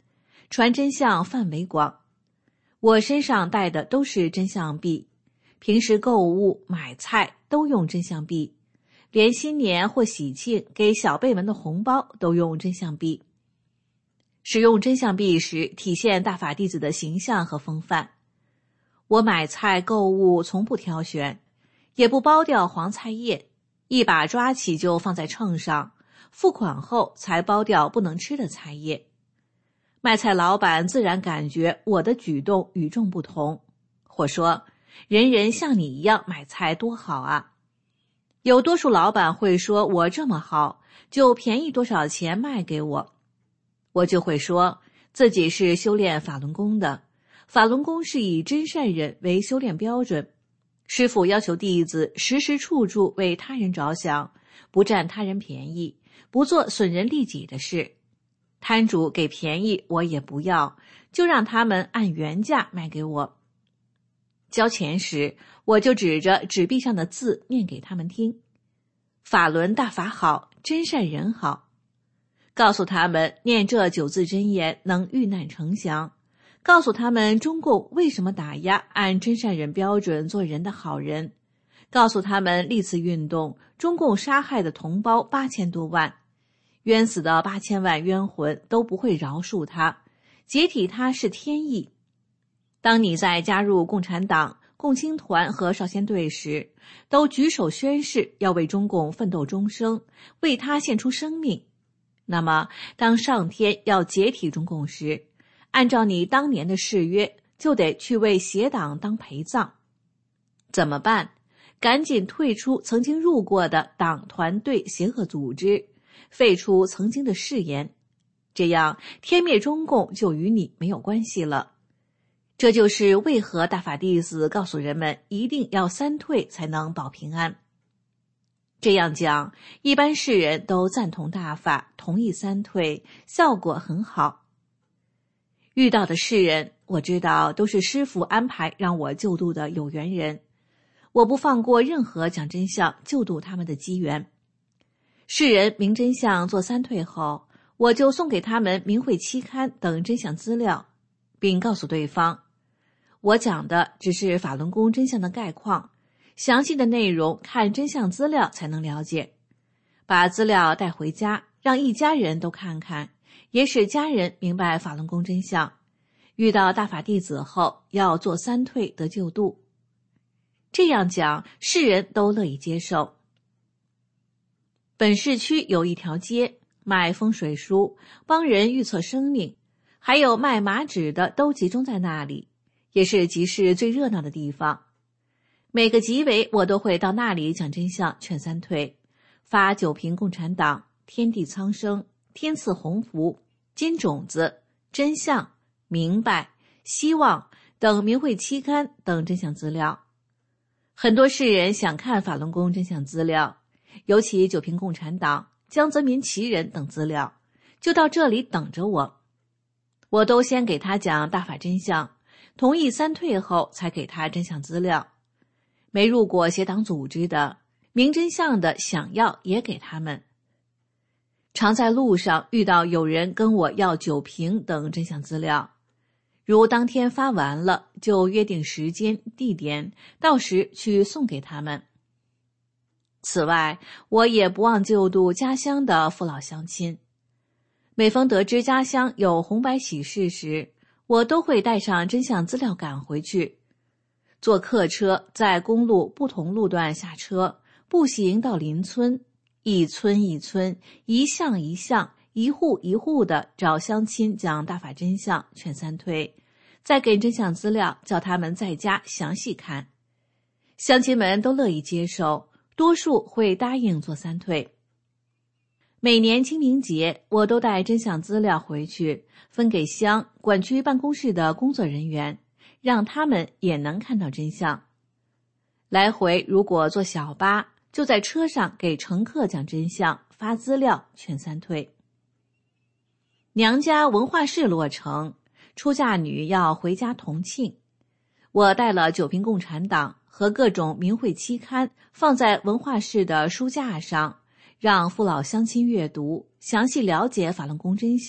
Speaker 2: 传真相范围广。我身上带的都是真相币，平时购物买菜都用真相币，连新年或喜庆给小辈们的红包都用真相币。使用真相币时，体现大法弟子的形象和风范。我买菜购物从不挑选，也不剥掉黄菜叶，一把抓起就放在秤上，付款后才剥掉不能吃的菜叶。卖菜老板自然感觉我的举动与众不同，或说人人像你一样买菜多好啊。有多数老板会说我这么好，就便宜多少钱卖给我。我就会说自己是修炼法轮功的，法轮功是以真善忍为修炼标准，师父要求弟子时时处处为他人着想，不占他人便宜，不做损人利己的事。摊主给便宜我也不要，就让他们按原价卖给我。交钱时，我就指着纸币上的字念给他们听：法轮大法好，真善人好。告诉他们念这九字真言能遇难成祥，告诉他们中共为什么打压按真善人标准做人的好人，告诉他们历次运动中共杀害的同胞八千多万，冤死的八千万冤魂都不会饶恕他，解体他是天意。当你在加入共产党、共青团和少先队时，都举手宣誓要为中共奋斗终生，为他献出生命。那么当上天要解体中共时，按照你当年的誓约，就得去为邪党当陪葬。怎么办？赶紧退出曾经入过的党团队邪恶组织，废除曾经的誓言，这样天灭中共就与你没有关系了。这就是为何大法弟子告诉人们一定要三退才能保平安。这样讲，一般世人都赞同大法，同意三退，效果很好。遇到的世人，我知道都是师父安排让我救度的有缘人，我不放过任何讲真相救度他们的机缘。世人明真相做三退后，我就送给他们明慧期刊等真相资料，并告诉对方，我讲的只是法轮功真相的概况，详细的内容看真相资料才能了解。把资料带回家，让一家人都看看，也使家人明白法轮功真相。遇到大法弟子后，要做三退得救度。这样讲，世人都乐意接受。本市区有一条街，卖风水书，帮人预测生命，还有卖麻纸的都集中在那里，也是集市最热闹的地方。每个集委我都会到那里讲真相劝三退，发九瓶共产党、天地苍生、天赐鸿福、金种子、真相、明白、希望等明慧期刊等真相资料。很多世人想看法轮功真相资料，尤其九瓶共产党、江泽民其人等资料，就到这里等着我。我都先给他讲大法真相，同意三退后才给他真相资料。没入过邪党组织的，明真相的想要也给他们。常在路上遇到有人跟我要九瓶等真相资料，如当天发完了，就约定时间地点，到时去送给他们。此外，我也不忘救度家乡的父老乡亲。每逢得知家乡有红白喜事时，我都会带上真相资料赶回去。坐客车在公路不同路段下车，步行到邻村，一村一村，一巷一巷，一户一户的找乡亲讲大法真相劝三退，再给真相资料叫他们在家详细看。乡亲们都乐意接受，多数会答应做三退。每年清明节，我都带真相资料回去，分给乡管区办公室的工作人员，让他们也能看到真相。来回如果坐小巴，就在车上给乘客讲真相，发资料劝三退。娘家文化市落成，出嫁女要回家同庆，我带了九瓶共产党和各种明慧期刊放在文化市的书架上，让父老乡亲阅读，详细了解法轮功真相，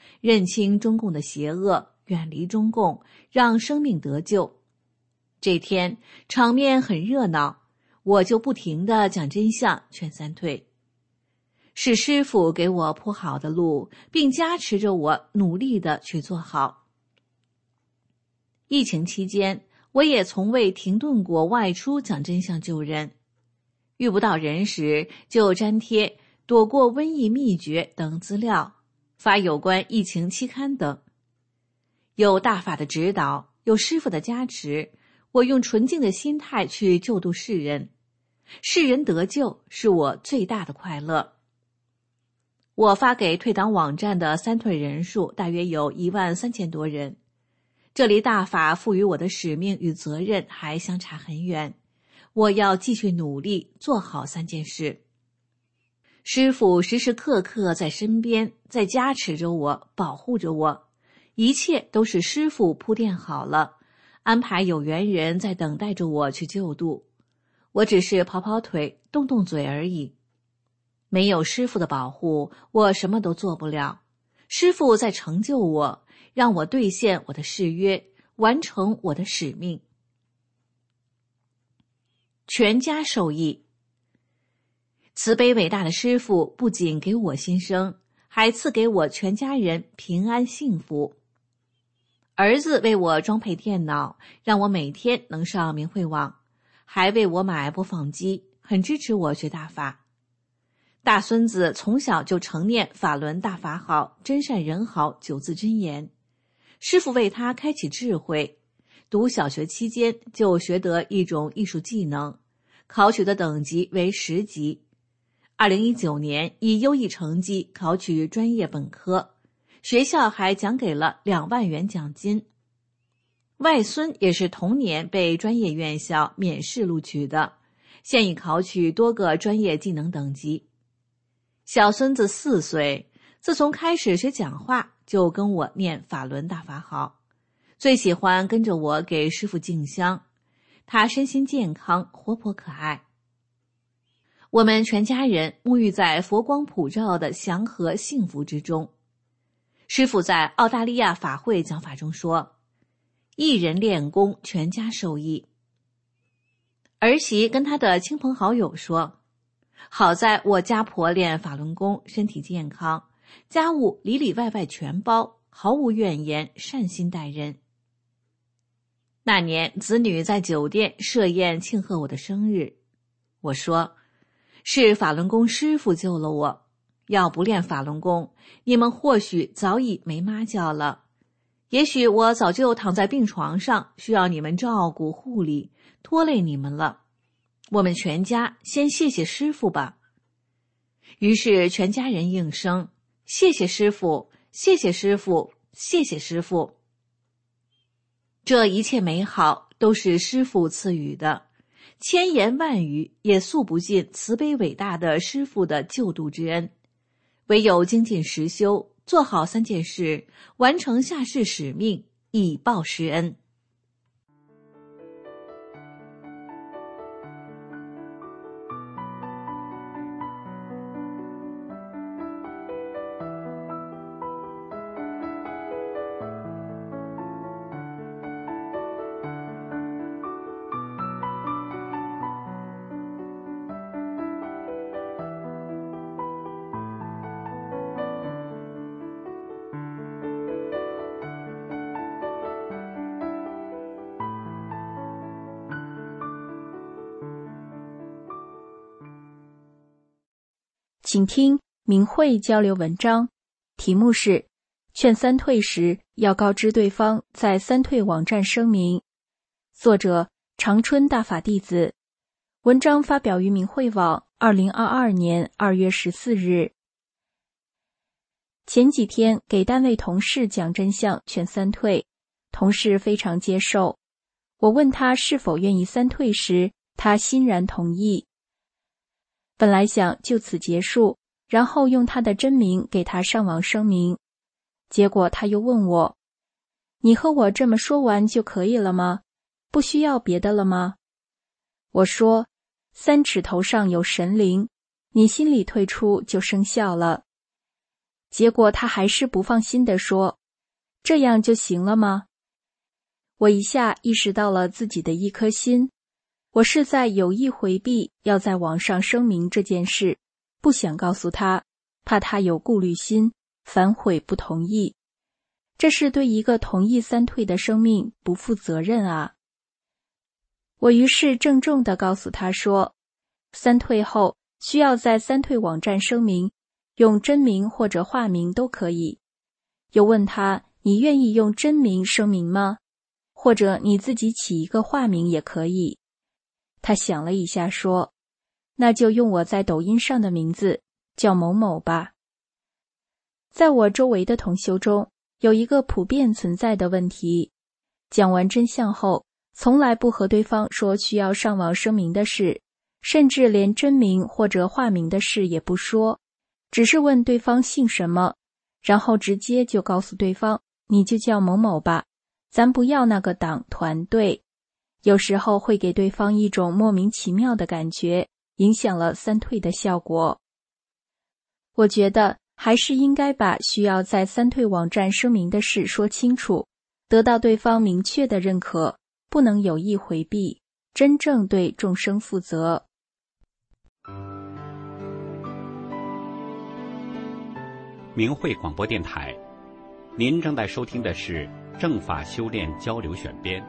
Speaker 2: 认清中共的邪恶，远离中共，让生命得救。这天场面很热闹，我就不停地讲真相，劝三退。是师父给我铺好的路，并加持着我努力地去做好。疫情期间，我也从未停顿过外出讲真相救人。遇不到人时，就粘贴躲过瘟疫秘诀等资料，发有关疫情期刊等。有大法的指导，有师父的加持，我用纯净的心态去救度世人，世人得救是我最大的快乐。我发给退党网站的三退人数大约有一万三千多人，这离大法赋予我的使命与责任还相差很远。我要继续努力，做好三件事。师父时时刻刻在身边，在加持着我，保护着我，一切都是师父铺垫好了，安排有缘人在等待着我去救度，我只是跑跑腿，动动嘴而已。没有师父的保护，我什么都做不了。师父在成就我，让我兑现我的誓约，完成我的使命。全家受益。慈悲伟大的师父不仅给我新生，还赐给我全家人平安幸福。儿子为我装配电脑，让我每天能上明慧网，还为我买播放机，很支持我学大法。大孙子从小就承念法轮大法好，真善人好九字真言，师父为他开启智慧，读小学期间就学得一种艺术技能，考取的等级为十级。二零一九年以优异成绩考取专业本科，学校还奖给了两万元奖金。外孙也是同年被专业院校免试录取的，现已考取多个专业技能等级。小孙子四岁，自从开始学讲话就跟我念法轮大法好，最喜欢跟着我给师父敬香，他身心健康，活泼可爱。我们全家人沐浴在佛光普照的祥和幸福之中。师父在澳大利亚法会讲法中说，一人练功，全家受益。儿媳跟她的亲朋好友说，好在我家婆练法轮功，身体健康，家务里里外外全包，毫无怨言，善心待人。那年子女在酒店设宴庆贺我的生日，我说，是法轮功师父救了我，要不练法轮功，你们或许早已没妈叫了，也许我早就躺在病床上，需要你们照顾护理，拖累你们了。我们全家先谢谢师父吧。于是全家人应声，谢谢师父，谢谢师父，谢谢师父。这一切美好都是师父赐予的，千言万语也诉不尽慈悲伟大的师父的救度之恩。唯有精进实修，做好三件事，完成下世使命，以报师恩。
Speaker 5: 请听明慧交流文章，题目是劝三退时要告知对方在三退网站声明，作者长春大法弟子，文章发表于明慧网二零二二年二月十四日。前几天给单位同事讲真相劝三退，同事非常接受，我问他是否愿意三退时，他欣然同意。本来想就此结束，然后用他的真名给他上网声明，结果他又问我，你和我这么说完就可以了吗？不需要别的了吗？我说，三尺头上有神灵，你心里退出就生效了。 结果他还是不放心地说：“这样就行了吗？”我一下意识到了自己的一颗心，我是在有意回避要在网上声明这件事，不想告诉他，怕他有顾虑心，反悔不同意。这是对一个同意三退的生命不负责任啊！我于是郑重地告诉他说，三退后需要在三退网站声明，用真名或者化名都可以。又问他，你愿意用真名声明吗？或者你自己起一个化名也可以。他想了一下说，那就用我在抖音上的名字，叫某某吧。在我周围的同修中，有一个普遍存在的问题，讲完真相后，从来不和对方说需要上网声明的事，甚至连真名或者化名的事也不说，只是问对方姓什么，然后直接就告诉对方，你就叫某某吧，咱不要那个党团队。有时候会给对方一种莫名其妙的感觉，影响了三退的效果。我觉得还是应该把需要在三退网站声明的事说清楚，得到对方明确的认可，不能有意回避，真正对众生负责。
Speaker 1: 明慧广播电台，您正在收听的是正法修炼交流选编。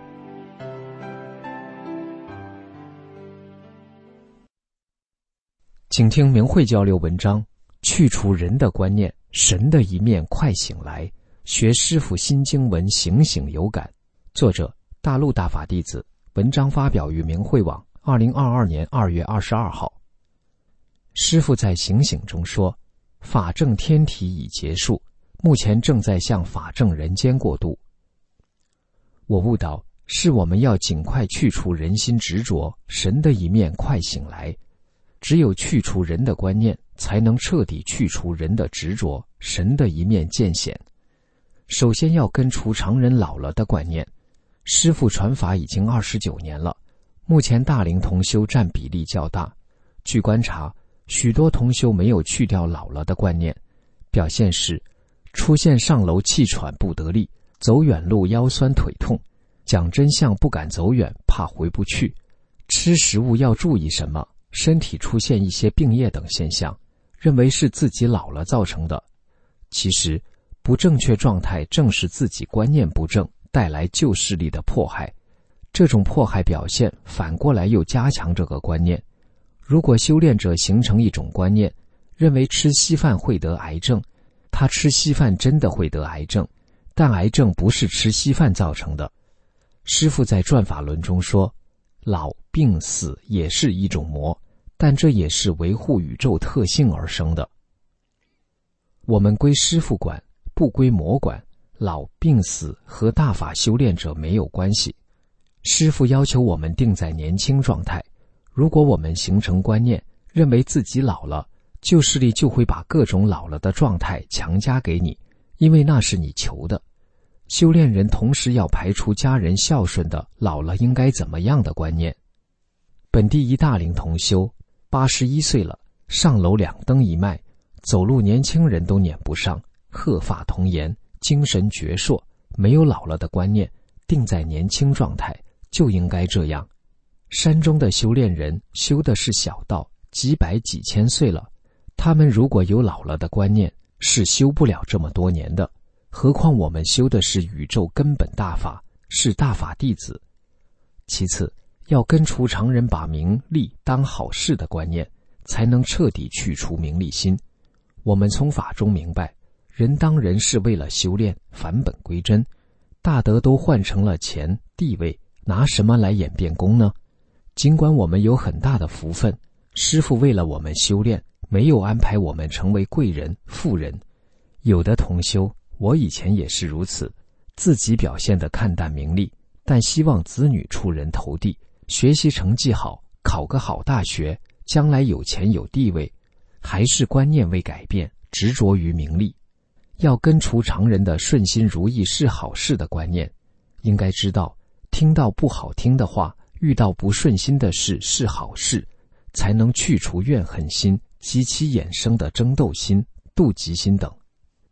Speaker 6: 请听明慧交流文章，去除人的观念，神的一面快醒来，学师父新经文，醒醒有感。作者大陆大法弟子，文章发表于明慧网二零二二年二月二十二号。师父在醒醒中说，法正天体已结束，目前正在向法正人间过渡。我悟到，是我们要尽快去除人心执着，神的一面快醒来。只有去除人的观念，才能彻底去除人的执着，神的一面渐显。首先要根除常人老了的观念。师父传法已经二十九年了，目前大龄同修占比例较大。据观察，许多同修没有去掉老了的观念，表现是出现上楼气喘不得力，走远路腰酸腿痛，讲真相不敢走远，怕回不去，吃食物要注意什么，身体出现一些病业等现象，认为是自己老了造成的。其实不正确状态正是自己观念不正带来旧势力的迫害，这种迫害表现反过来又加强这个观念。如果修炼者形成一种观念，认为吃稀饭会得癌症，他吃稀饭真的会得癌症，但癌症不是吃稀饭造成的。师父在转法轮中说，老病死也是一种魔，但这也是维护宇宙特性而生的。我们归师父管，不归魔管，老病死和大法修炼者没有关系。师父要求我们定在年轻状态，如果我们形成观念，认为自己老了，旧势力就会把各种老了的状态强加给你，因为那是你求的。修炼人同时要排除家人孝顺的老了应该怎么样的观念。本地一大龄同修，八十一岁了，上楼两蹬一迈，走路年轻人都撵不上，鹤发童颜，精神矍铄，没有老了的观念，定在年轻状态，就应该这样。山中的修炼人修的是小道，几百几千岁了，他们如果有老了的观念，是修不了这么多年的。何况我们修的是宇宙根本大法，是大法弟子。其次，要根除常人把名利当好事的观念，才能彻底去除名利心。我们从法中明白，人当人是为了修炼，返本归真，大德都换成了钱地位，拿什么来演变功呢？尽管我们有很大的福分，师父为了我们修炼，没有安排我们成为贵人富人。有的同修，我以前也是如此，自己表现得看淡名利，但希望子女出人头地，学习成绩好，考个好大学，将来有钱有地位，还是观念未改变，执着于名利。要根除常人的顺心如意是好事的观念，应该知道，听到不好听的话，遇到不顺心的事是好事，才能去除怨恨心及其衍生的争斗心、妒忌心等。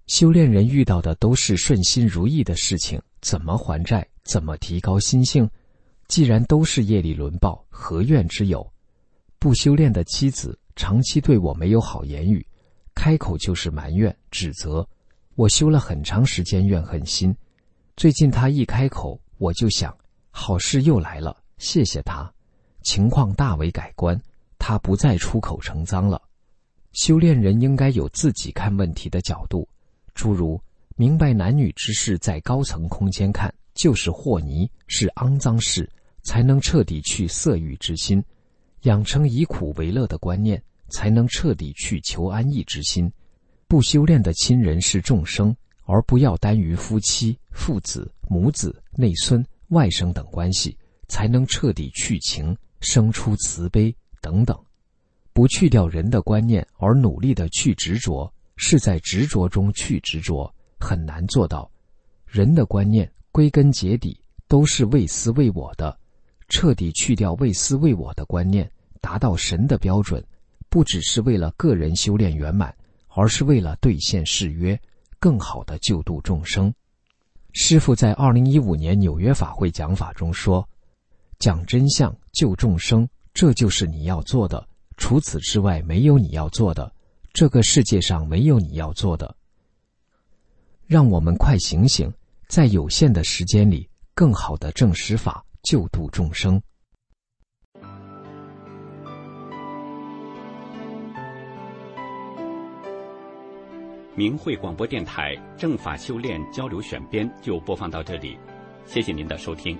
Speaker 6: 修炼人遇到的都是顺心如意的事情，怎么还债，怎么提高心性？既然都是业力轮报，何怨之有？不修炼的妻子长期对我没有好言语，开口就是埋怨指责，我修了很长时间怨恨心，最近他一开口，我就想好事又来了，谢谢他，情况大为改观，他不再出口成脏了。修炼人应该有自己看问题的角度，诸如明白男女之事在高层空间看就是和泥，是肮脏事，才能彻底去色欲之心，养成以苦为乐的观念，才能彻底去求安逸之心。不修炼的亲人是众生，而不要单于夫妻、父子、母子、内孙、外甥等关系，才能彻底去情，生出慈悲等等。不去掉人的观念而努力的去执着，是在执着中去执着，很难做到。人的观念归根结底都是为私为我的，彻底去掉为私为我的观念，达到神的标准，不只是为了个人修炼圆满，而是为了兑现誓约，更好地救度众生。师父在二零一五年纽约法会讲法中说，讲真相救众生，这就是你要做的，除此之外没有你要做的，这个世界上没有你要做的。让我们快醒醒，在有限的时间里更好地证实法，救度众生。
Speaker 1: 明慧广播电台正法修炼交流选编就播放到这里，谢谢您的收听。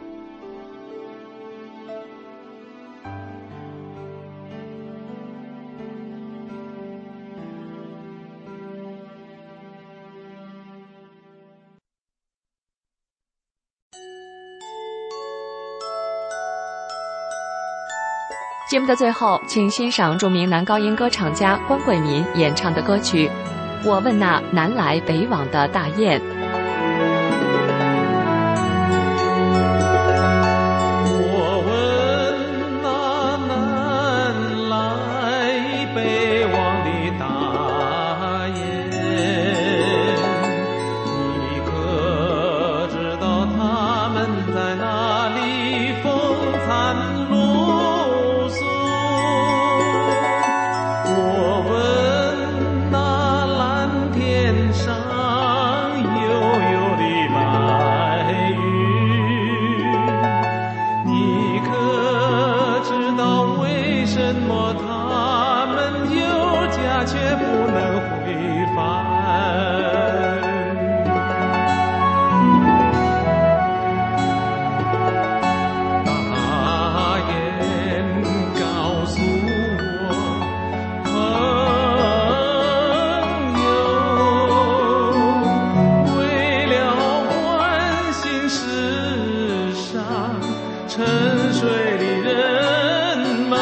Speaker 4: 节目的最后，请欣赏著名男高音歌唱家关惠民演唱的歌曲《我问那南来北往的大雁》。
Speaker 7: 我问那南来北往的大雁，你可知道它们在哪里风餐露宿？我问那蓝天上悠悠的白云，你可知道为什么它们有家却不能回返？大雁告诉我，朋友，为了关心世上沉睡的人们，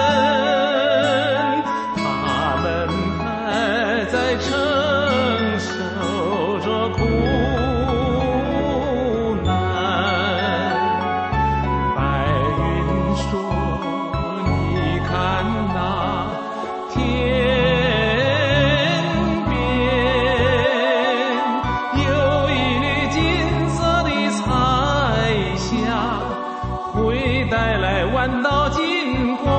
Speaker 7: 他们还在承受着苦难。白云说，你看那天边有一缕金色的彩霞，会带来万道金光，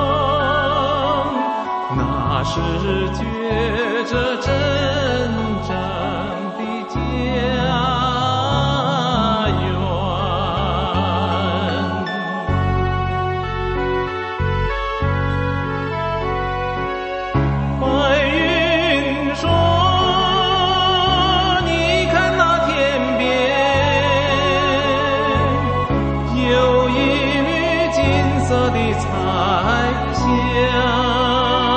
Speaker 7: 那是觉着真正的家园。白云说，你看那天边有一缕金色的彩霞，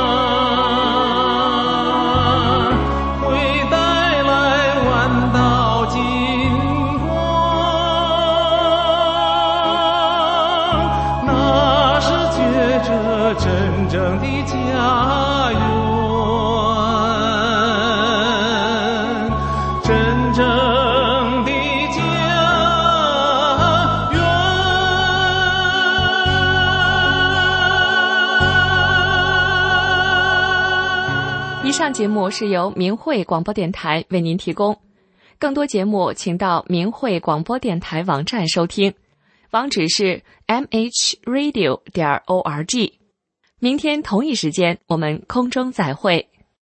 Speaker 7: 会带来万道
Speaker 4: 以上节目是由明慧广播电台为您提供，更多节目请到明慧广播电台网站收听，网址是 m h radio 点 org。明天同一时间我们空中再会。